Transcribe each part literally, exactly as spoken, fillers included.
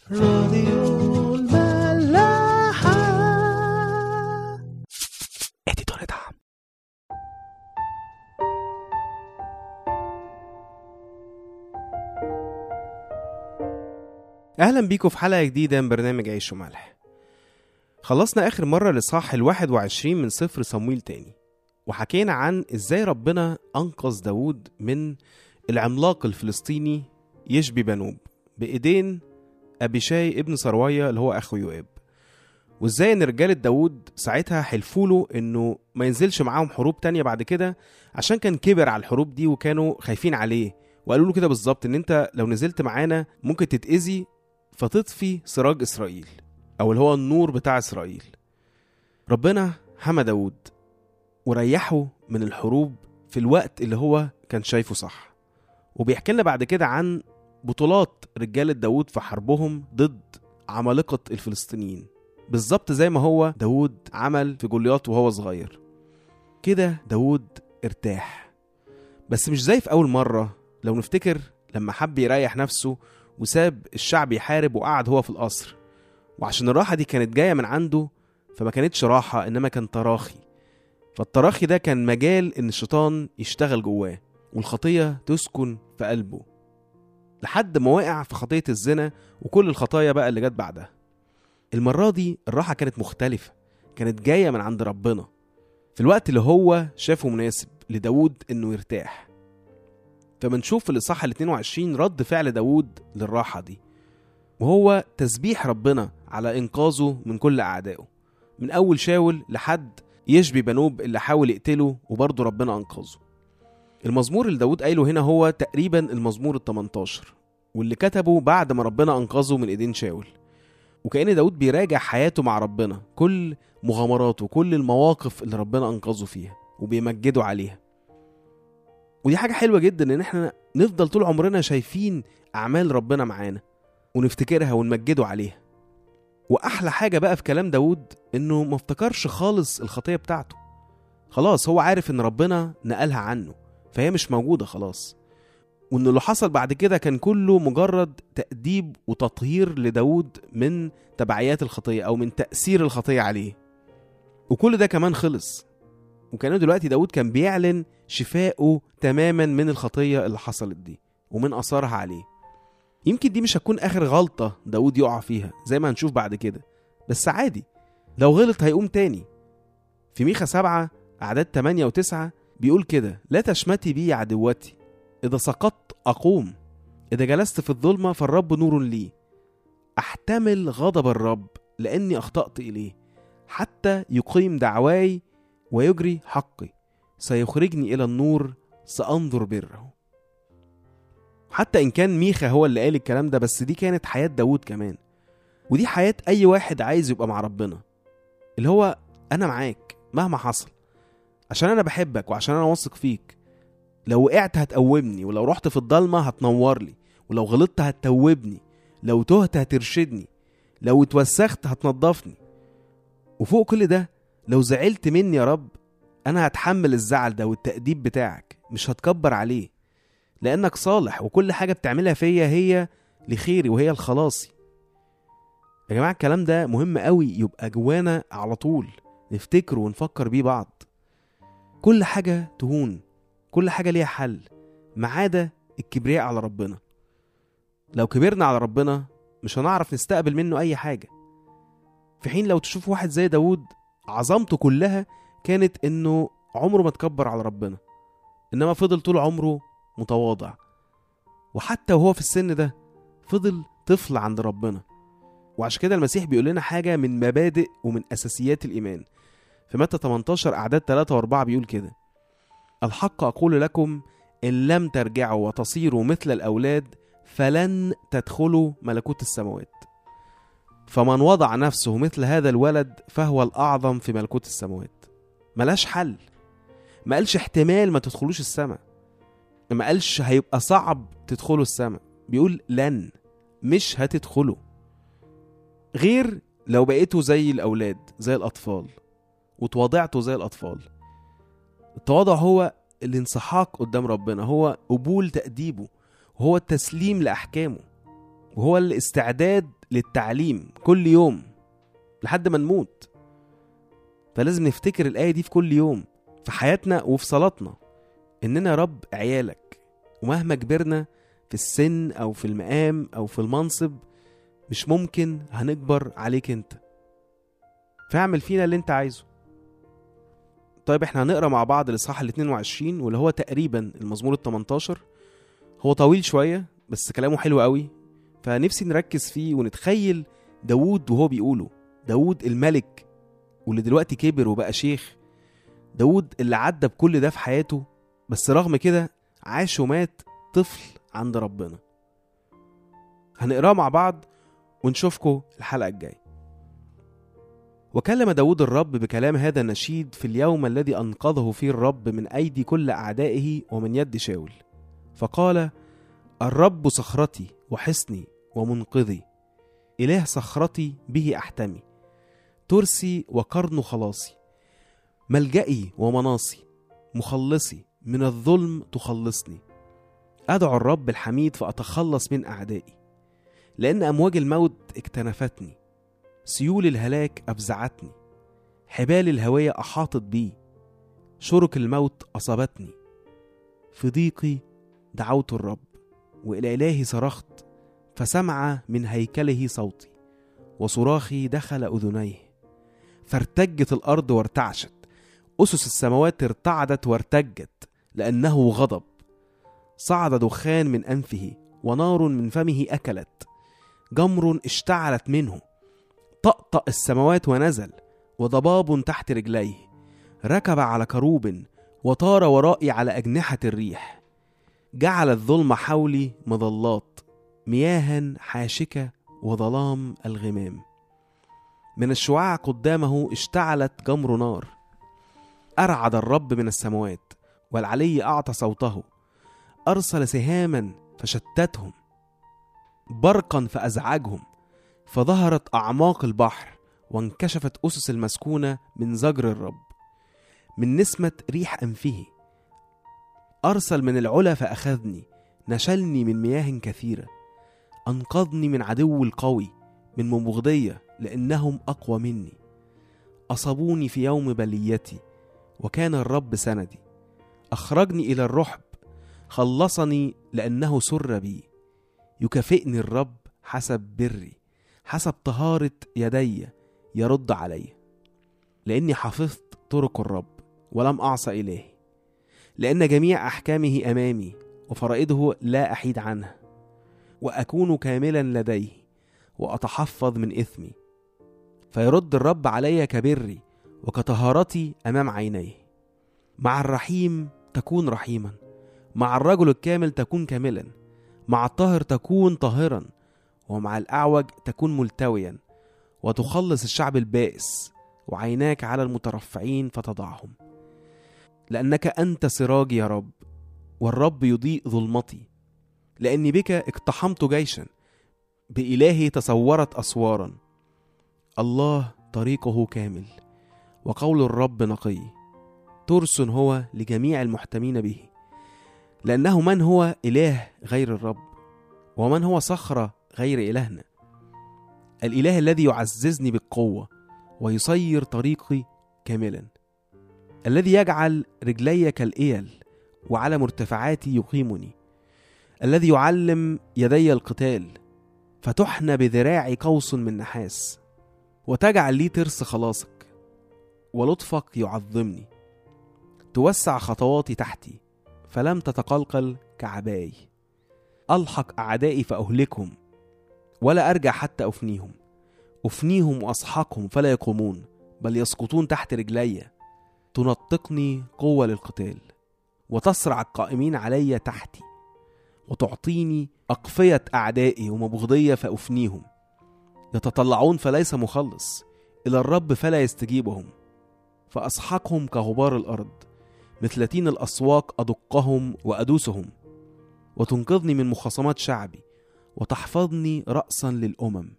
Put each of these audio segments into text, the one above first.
راديو الملاحة. اديتور دعم. اهلا بيكم في حلقة جديدة من برنامج عيش وملح. خلصنا اخر مرة لصح الواحد وعشرين من سفر صمويل تاني، وحكينا عن ازاي ربنا انقذ داود من العملاق الفلسطيني يشبي بنوب بايدين أبيشاي ابن سروية اللي هو أخو يوآب، وإزاي إن رجالة داود ساعتها حلفوله إنه ما ينزلش معاهم حروب تانية بعد كده، عشان كان كبر على الحروب دي وكانوا خايفين عليه، وقالوا له كده بالظبط إن أنت لو نزلت معانا ممكن تتأذي فتطفي سراج إسرائيل أو اللي هو النور بتاع إسرائيل. ربنا حمى داود وريحه من الحروب في الوقت اللي هو كان شايفه صح، وبيحكي لنا بعد كده عن بطولات رجالة داود في حربهم ضد عمالقة الفلسطينيين، بالظبط زي ما هو داود عمل في جولياط وهو صغير. كده داود ارتاح، بس مش زي في أول مرة. لو نفتكر لما حب يريح نفسه وساب الشعب يحارب وقعد هو في القصر، وعشان الراحة دي كانت جاية من عنده فما كانتش راحة إنما كان تراخي، فالتراخي ده كان مجال إن الشيطان يشتغل جواه والخطية تسكن في قلبه، لحد ما وقع في خطية الزنا وكل الخطايا بقى اللي جت بعدها. المرة دي الراحة كانت مختلفة، كانت جاية من عند ربنا في الوقت اللي هو شافه مناسب لداود انه يرتاح. فمنشوف في الإصحاح الاثنين وعشرين رد فعل داود للراحة دي، وهو تسبيح ربنا على إنقاذه من كل أعدائه، من أول شاول لحد يشبي بنوب اللي حاول يقتله وبرضه ربنا أنقذه. المزمور اللي داود قايله هنا هو تقريبا المزمور التمنتاشر، واللي كتبه بعد ما ربنا أنقذه من إيدين شاول، وكأن داود بيراجع حياته مع ربنا، كل مغامراته كل المواقف اللي ربنا أنقذه فيها وبيمجده عليها. ودي حاجة حلوة جدا إن احنا نفضل طول عمرنا شايفين أعمال ربنا معانا ونفتكرها ونمجده عليها. وأحلى حاجة بقى في كلام داود إنه ما افتكرش خالص الخطية بتاعته، خلاص هو عارف إن ربنا نقلها عنه فهي مش موجودة خلاص، وإن اللي حصل بعد كده كان كله مجرد تأديب وتطهير لداود من تبعيات الخطية أو من تأثير الخطية عليه، وكل ده كمان خلص. وكان دلوقتي داود كان بيعلن شفائه تماما من الخطية اللي حصلت دي ومن أثارها عليه. يمكن دي مش هتكون آخر غلطة داود يقع فيها زي ما هنشوف بعد كده، بس عادي لو غلط هيقوم تاني. في ميخا سبعة أعداد تمانية وتسعة بيقول كده: لا تشمتي بي عدوتي، إذا سقطت أقوم، إذا جلست في الظلمة فالرب نور لي، أحتمل غضب الرب لأني أخطأت إليه، حتى يقيم دعواي ويجري حقي، سيخرجني إلى النور، سأنظر بره. حتى إن كان ميخا هو اللي قال الكلام ده، بس دي كانت حياة داود كمان، ودي حياة أي واحد عايز يبقى مع ربنا، اللي هو أنا معاك مهما حصل، عشان أنا بحبك وعشان أنا واثق فيك. لو وقعت هتقومني، ولو رحت في الضلمة هتنور لي، ولو غلطت هتتوبني، لو تهت هترشدني، لو اتوسخت هتنضفني. وفوق كل ده لو زعلت مني يا رب أنا هتحمل الزعل ده والتأديب بتاعك، مش هتكبر عليه، لأنك صالح وكل حاجة بتعملها فيا هي لخيري وهي الخلاصي. يا جماعة الكلام ده مهم قوي يبقى جوانا على طول، نفتكره ونفكر بيه بعض. كل حاجة تهون، كل حاجة ليها حل، ما عدا الكبرياء على ربنا. لو كبرنا على ربنا مش هنعرف نستقبل منه أي حاجة. في حين لو تشوف واحد زي داود عظمته كلها كانت إنه عمره ما تكبر على ربنا، إنما فضل طول عمره متواضع، وحتى وهو في السن ده فضل طفل عند ربنا. وعشان كده المسيح بيقول لنا حاجة من مبادئ ومن أساسيات الإيمان في متى تمنتاشر أعداد ثلاثة وأربعة بيقول كده: الحق أقول لكم إن لم ترجعوا وتصيروا مثل الأولاد فلن تدخلوا ملكوت السماوات، فمن وضع نفسه مثل هذا الولد فهو الأعظم في ملكوت السماوات. ملاش حل، ما قالش احتمال ما تدخلوش السماء، ما قالش هيبقى صعب تدخلوا السماء، بيقول لن، مش هتدخلوا، غير لو بقيتوا زي الأولاد زي الأطفال وتواضعتوا زي الأطفال. التواضع هو الانسحاق قدام ربنا، هو قبول تأديبه، وهو التسليم لأحكامه، وهو الاستعداد للتعليم كل يوم لحد ما نموت. فلازم نفتكر الآية دي في كل يوم في حياتنا وفي صلاتنا، إننا يا رب عيالك، ومهما كبرنا في السن أو في المقام أو في المنصب مش ممكن هنكبر عليك انت، فاعمل فينا اللي انت عايزه. طيب احنا هنقرأ مع بعض الإصحاح الاثنين وعشرين واللي هو تقريبا المزمور التمنتاشر. هو طويل شوية بس كلامه حلو قوي، فنفسي نركز فيه ونتخيل داود وهو بيقوله. داود الملك واللي دلوقتي كبر وبقى شيخ، داود اللي عدى بكل ده في حياته، بس رغم كده عاش ومات طفل عند ربنا. هنقرأ مع بعض ونشوفكم الحلقة الجاية. وكلم داود الرب بكلام هذا النشيد في اليوم الذي أنقذه فيه الرب من أيدي كل أعدائه ومن يد شاول، فقال: الرب صخرتي وحصني ومنقذي، إله صخرتي به أحتمي، ترسي وقرن خلاصي، ملجئي ومناصي، مخلصي، من الظلم تخلصني. أدعو الرب الحميد فأتخلص من أعدائي، لأن أمواج الموت اكتنفتني، سيول الهلاك أفزعتني، حبال الهوية أحاطت بي، شرك الموت أصابتني. في ضيقي دعوت الرب، وإلى إلهي صرخت، فسمع من هيكله صوتي، وصراخي دخل أذنيه. فارتجت الأرض وارتعشت، أسس السماوات ارتعدت وارتجت، لأنه غضب. صعد دخان من أنفه، ونار من فمه أكلت، جمر اشتعلت منه، طأطأ السماوات ونزل، وضباب تحت رجليه، ركب على كروب، وطار ورائي على أجنحة الريح. جعل الظلم حولي مظلات، مياها حاشكة وظلام الغمام. من الشعاع قدامه اشتعلت جمر نار. أرعد الرب من السماوات، والعلي أعطى صوته، أرسل سهاما فشتتهم، برقا فأزعجهم، فظهرت أعماق البحر، وانكشفت أسس المسكونة من زجر الرب، من نسمة ريح أنفه. أرسل من العلا فأخذني، نشلني من مياه كثيرة، أنقذني من عدو القوي، من مبغضية لأنهم أقوى مني. أصابوني في يوم بليتي، وكان الرب سندي. أخرجني إلى الرحب، خلصني لأنه سر بي. يكافئني الرب حسب بري، حسب طهارة يدي يرد علي. لأني حفظت طرق الرب ولم أعصى إلهي، لأن جميع أحكامه أمامي، وفرائده لا أحيد عنها. وأكون كاملا لديه، وأتحفظ من إثمي. فيرد الرب علي كبري، وكطهارتي أمام عينيه. مع الرحيم تكون رحيما، مع الرجل الكامل تكون كاملا، مع الطاهر تكون طاهرا، ومع الأعوج تكون ملتويا، وتخلص الشعب البائس، وعيناك على المترفعين فتضعهم. لأنك أنت سراجي يا رب، والرب يضيء ظلمتي. لأني بك اقتحمت جيشا، بإلهي تصورت أسوارا. الله طريقه كامل، وقول الرب نقي، ترس هو لجميع المحتمين به. لأنه من هو إله غير الرب، ومن هو صخرة غير إلهنا؟ الإله الذي يعززني بالقوة، ويصير طريقي كاملا، الذي يجعل رجلي كالإيل، وعلى مرتفعاتي يقيمني، الذي يعلم يدي القتال، فتحنى بذراعي قوس من نحاس، وتجعل لي ترس خلاصك، ولطفك يعظمني. توسع خطواتي تحتي، فلم تتقلقل كعباي. ألحق أعدائي فأهلكهم، ولا أرجع حتى أفنيهم. أفنيهم وأسحقهم فلا يقومون، بل يسقطون تحت رجلي. تنطقني قوة للقتال، وتسرع القائمين علي تحتي، وتعطيني أقفية أعدائي ومبغضية فأفنيهم. يتطلعون فليس مخلص، إلى الرب فلا يستجيبهم. فأسحقهم كغبار الأرض، مثل تين الأسواق أدقهم وأدوسهم. وتنقذني من مخاصمات شعبي، وتحفظني رأسا للأمم.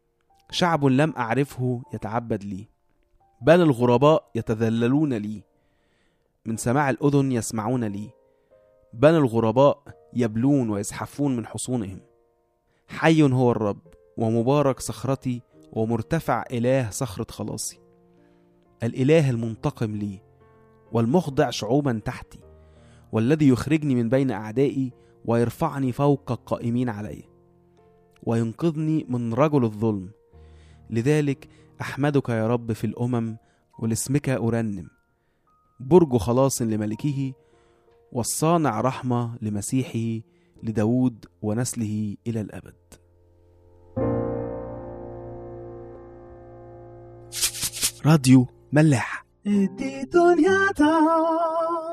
شعب لم أعرفه يتعبد لي، بل الغرباء يتذللون لي. من سماع الأذن يسمعون لي، بل الغرباء يبلون ويزحفون من حصونهم. حي هو الرب، ومبارك صخرتي ومرتفع إله صخرة خلاصي، الإله المنتقم لي والمخضع شعوبا تحتي، والذي يخرجني من بين أعدائي ويرفعني فوق القائمين علي وينقذني من رجل الظلم. لذلك أحمدك يا رب في الأمم ولاسمك أرنم، برج خلاص لملكه والصانع رحمة لمسيحه لداود ونسله إلى الأبد. راديو ملاح.